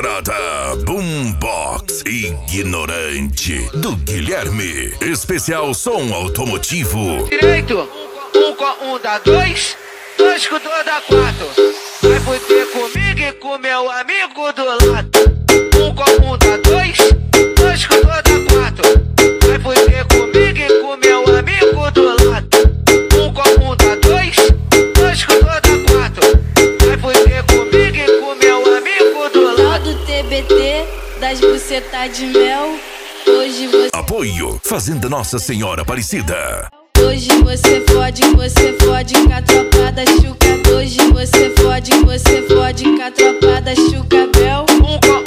estrada, Boombox Ignorante, do Guilherme. Especial som automotivo. Direito, um com um dá dois, dois com dois dá quatro. Vai poder comigo e com meu amigo do lado. Um com um dá dois, dois com dois dá quatro. Vai poder comigo e com meu amigo do lado. Um com um dá dois, dois com dois dá quatro. Vai poder comigo e com meu amigo do lado. Tal do TBT, das bucetas de mel. Hoje você... Apoio Fazenda Nossa Senhora Aparecida. Hoje você fode com a tropa da Chuca. Hoje você fode com a tropa da Chuca Bel. Um com